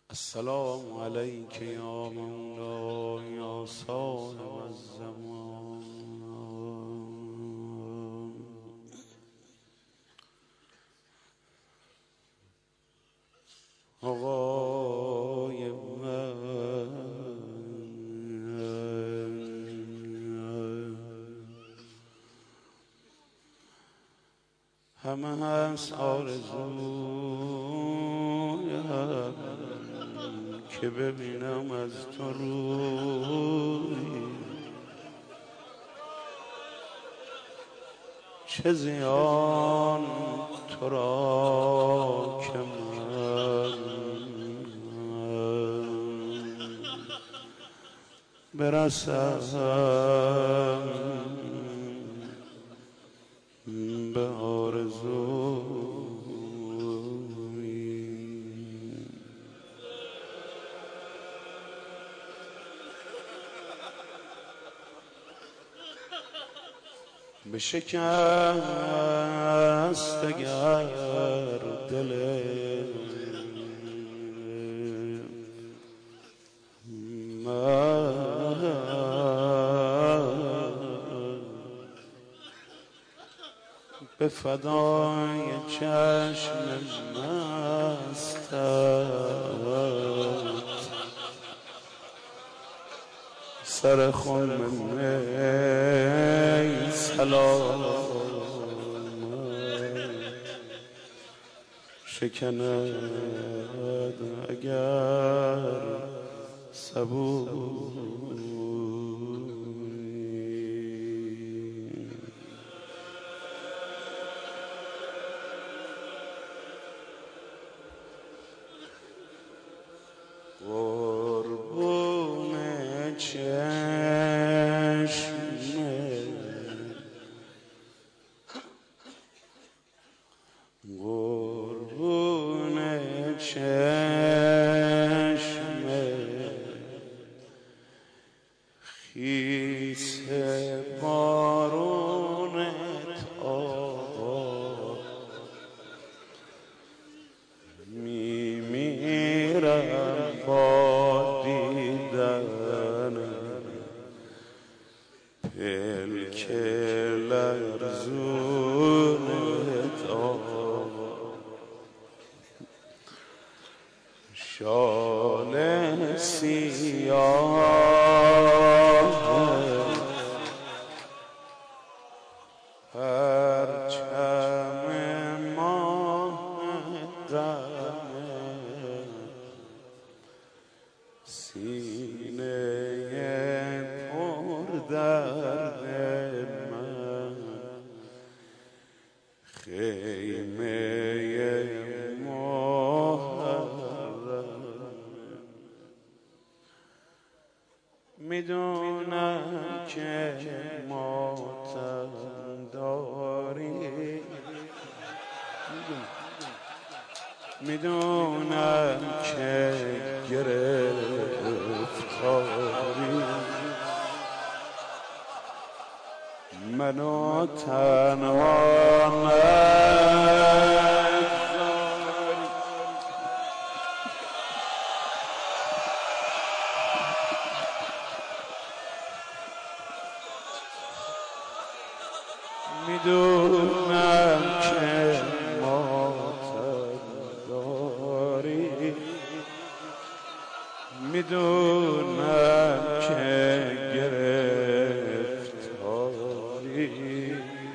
السلام عليك يا مولاي يا صاحب الزمان. آقای من همه هست آرزویم که ببینم از تو روی، چه زیان تو را که من برسم به آرزوی. به شکست اگر دل من به فدای چشم مستت سر خم می سلام شکند اگر صبوری. قربون چشم قربون چشم خیس بارونت میمیرم با دیدن پلک لرزونت شال سیاه پرچم ماه سینه پر درد من خیمه محرم. میدونم که ماتم داری، میدونم که گرفتاری منو تنها نگذاری. میدونم که ماتم داری، میدونم که گرفتاری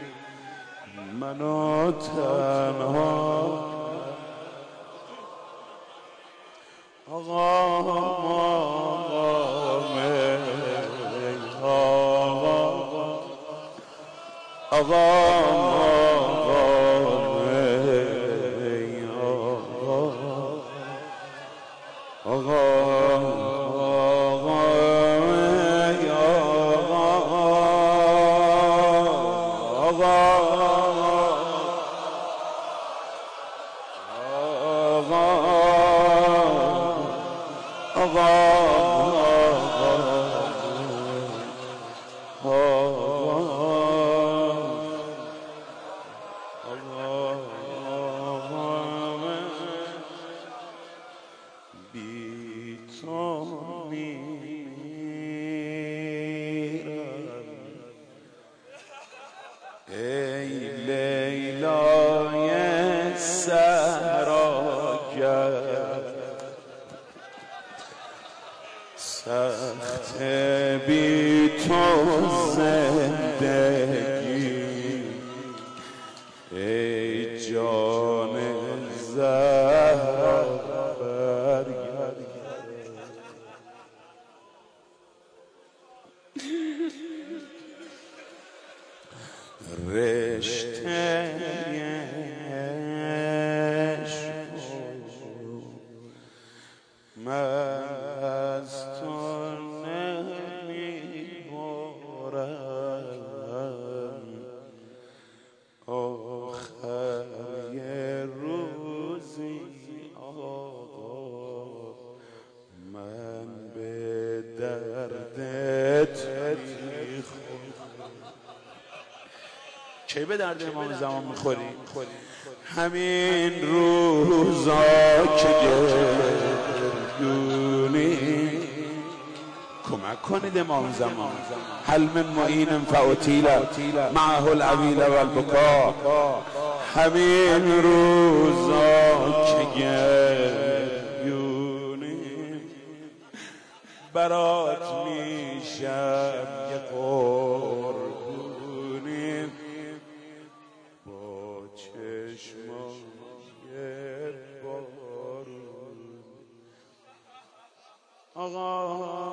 منو تنها. آقا بی تو میرم ای لیلای صحراگر سخت بی تو زندگی ای جان زهرا برگرد رشته من از تو نمیبرم آخر یه روزی آقا من به دردت میخورم. کی به درد امام زمان میخوری؟ همین روزا که گردونی کمک کنید امام زمان. هل من معین فاطیل معه العویل و البکا. همین روزا که گردونی برات میشم یه قربونی با چشمای بارون. آقا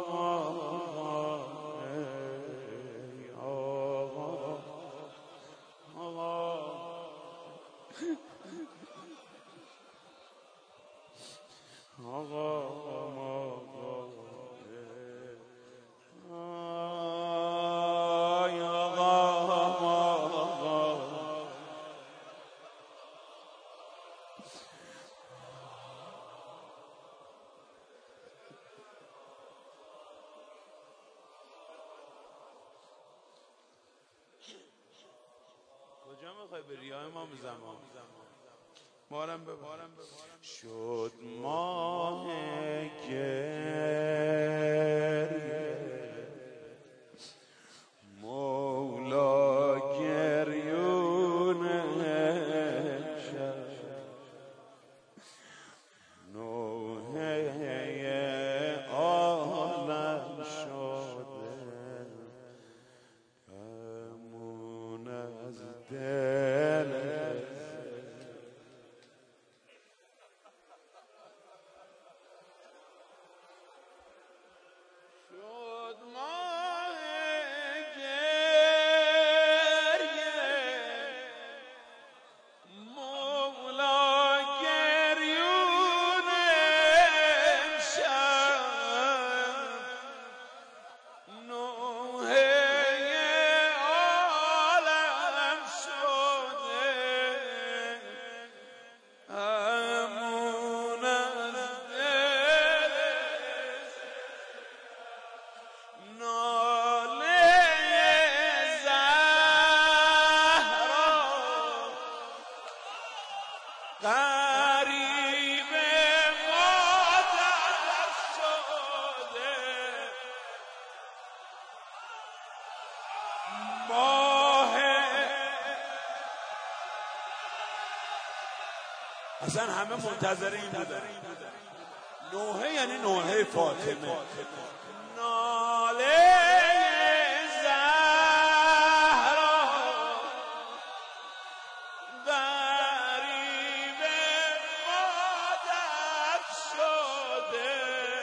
ای آقا آقا کجا میخوای بری یا امام زمان؟ مارم ببارم شد ماه گریه مولا گریون شد نوحه عالم شده امون از دل شد ماه گریه مولا گریون امشب نوحه عالم شده امون از دل ناله زهرا غریب مادر شده ماه اصلا همه منتظر این بودن. نوحه یعنی نوحه فاطمه. ناله زهرا غریب مادر شده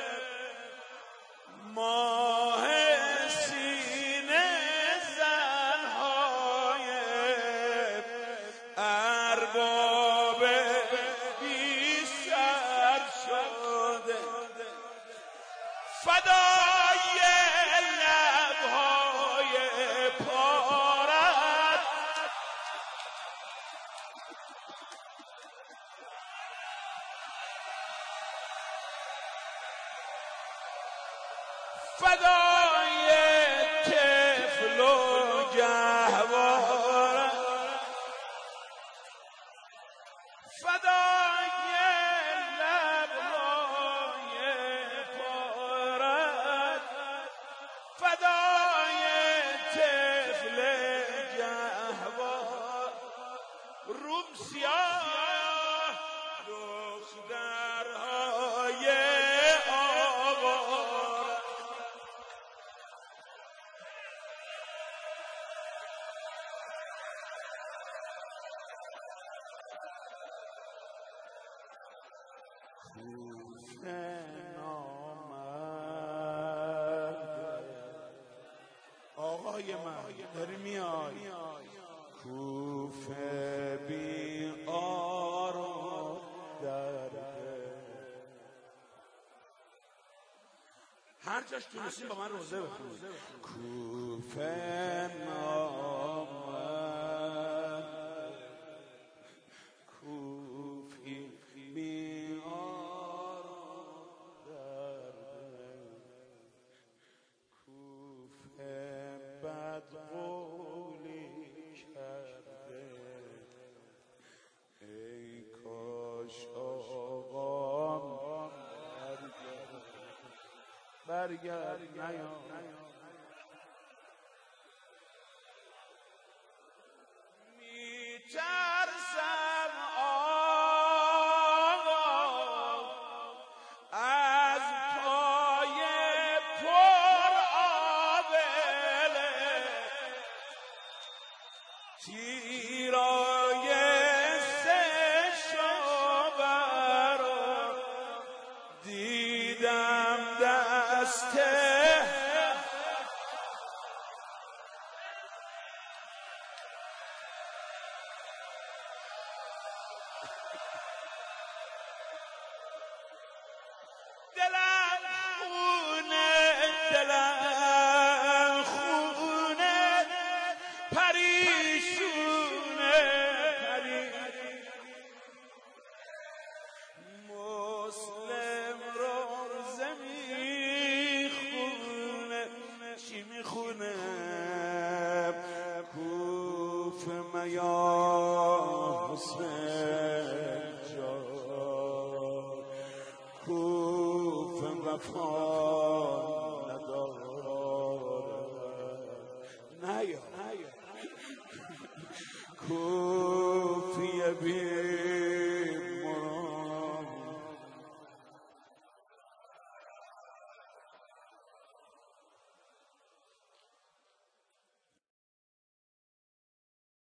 ماه سینه زنهای ارباب بی سر شده فدای لبهای پارت فدای طفل و گهوارت فدای لبهای هر جاش تونستیم با من روزه بخونید. کوفه نامد کوفی میار در کوفه بدقولی کرده ای کاش آقام برگرد نیام میترسم آقا از پای پر آبله تیرای شابر دیدم دسته دلم خونه پریشونه مسلم روزه میخونه چی میخونه کوف میا حسین جان کوف وفا نداره نیا کوفی بی